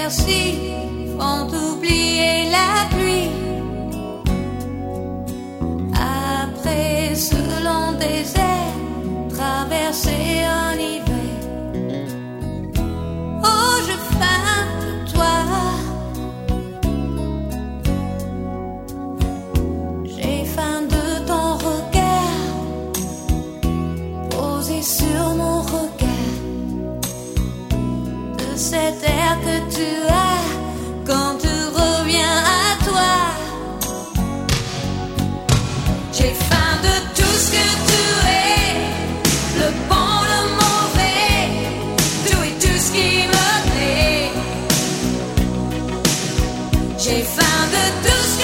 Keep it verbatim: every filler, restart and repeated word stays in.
éclaircies font oublier la pluie. Après ce long désert, traverser en hiver. Oh, je faim de toi. J'ai faim de ton regard posé sur mon regard, de cet air que tu as quand tu reviens à toi. J'ai faim de tout ce que tu es, le bon, le mauvais, tout et tout ce qui me plaît. J'ai faim de tout ce